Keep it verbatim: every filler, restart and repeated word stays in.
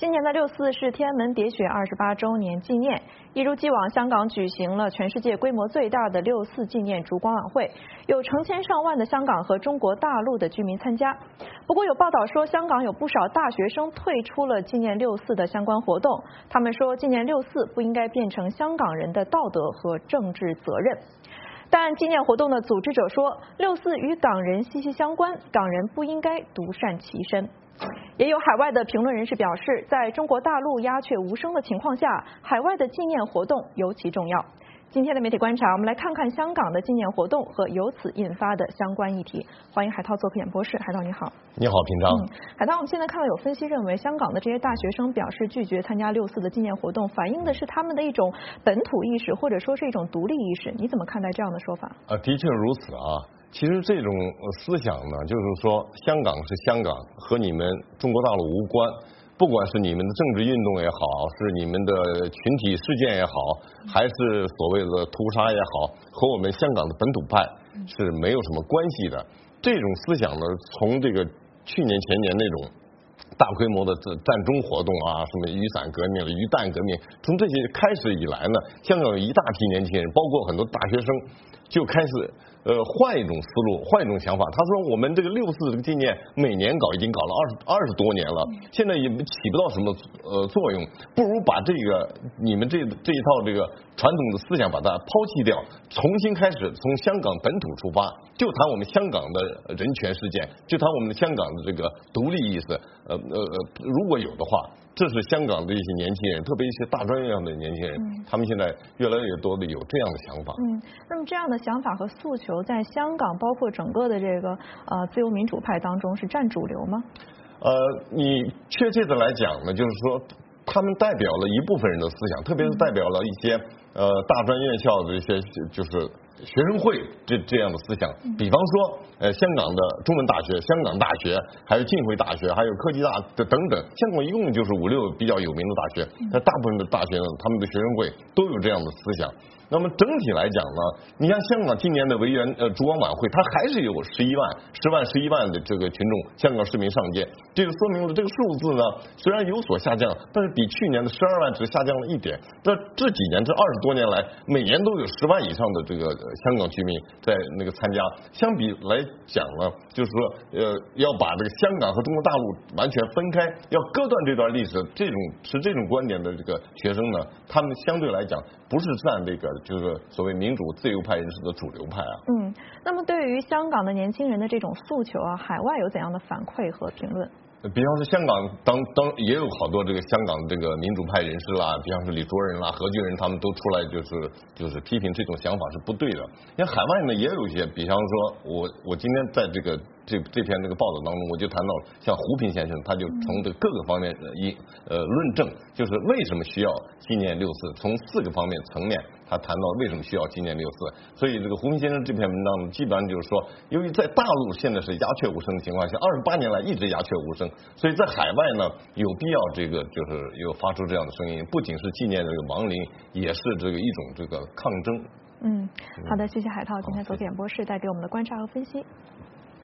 今年的六四是天安门喋血二十八周年纪念，一如既往，香港举行了全世界规模最大的六四纪念烛光晚会，有成千上万的香港和中国大陆的居民参加。不过有报道说，香港有不少大学生退出了纪念六四的相关活动，他们说纪念六四不应该变成香港人的道德和政治责任。但纪念活动的组织者说，六四与港人息息相关，港人不应该独善其身。也有海外的评论人士表示，在中国大陆鸦雀无声的情况下，海外的纪念活动尤其重要。今天的媒体观察，我们来看看香港的纪念活动和由此引发的相关议题。欢迎海涛做客演播室，海涛你好。 你好，平常。 嗯，海涛，我们现在看到有分析认为，香港的这些大学生表示拒绝参加六四的纪念活动，反映的是他们的一种本土意识，或者说是一种独立意识。你怎么看待这样的说法？ 啊，的确如此啊。其实这种思想呢，就是说香港是香港，和你们中国大陆无关。不管是你们的政治运动也好，是你们的群体事件也好，还是所谓的屠杀也好，和我们香港的本土派是没有什么关系的。这种思想呢，从这个去年前年那种大规模的战中活动啊，什么雨伞革命、鱼蛋革命，从这些开始以来呢，香港有一大批年轻人，包括很多大学生，就开始呃换一种思路，换一种想法。他说我们这个六四这个纪念每年搞已经搞了二十二十多年了，现在也起不到什么呃作用，不如把这个你们这这一套这个传统的思想把它抛弃掉，重新开始从香港本土出发，就谈我们香港的人权事件，就谈我们的香港的这个独立意识。呃呃呃，如果有的话，这是香港的一些年轻人，特别一些大专院校的年轻人，嗯、他们现在越来越多的有这样的想法。 嗯，那么这样的想法和诉求在香港，包括整个的这个呃自由民主派当中是占主流吗？ 呃，你确切的来讲呢，就是说他们代表了一部分人的思想，特别是代表了一些呃大专院校的一些就是学生会这这样的思想。比方说呃香港的中文大学、香港大学，还有浸会大学，还有科技大的等等，香港一共就是五六比较有名的大学，那大部分的大学呢，他们的学生会都有这样的思想。那么整体来讲呢，你像香港今年的维园呃烛光晚会，它还是有十一万、十万、十一万的这个群众香港市民上街，这就说明了这个数字呢虽然有所下降，但是比去年的十二万只下降了一点。那这几年这二十多年来，每年都有十万以上的这个香港居民在那个参加。相比来讲呢，就是说呃要把这个香港和中国大陆完全分开，要割断这段历史，这种持这种观点的这个学生呢，他们相对来讲不是占这个就是所谓民主自由派人士的主流派啊。 嗯，那么对于香港的年轻人的这种诉求啊，海外有怎样的反馈和评论？ 比方说香港当当也有好多这个香港这个民主派人士啦，比方说李卓人啦、何俊仁，他们都出来就是就是批评这种想法是不对的。因为海外呢也有一些，比方说我我今天在这个这这篇这个报道当中，我就谈到像胡平先生，他就从这各个方面一呃论证，就是为什么需要纪念六四，从四个方面层面。他谈到为什么需要纪念六四，所以这个胡平先生这篇文章基本上就是说，由于在大陆现在是鸦雀无声的情况下，二十八年来一直鸦雀无声，所以在海外呢有必要这个就是有发出这样的声音，不仅是纪念这个亡灵，也是这个一种这个抗争。 嗯，好的，谢谢海涛今天做演播室带给我们的观察和分析。 嗯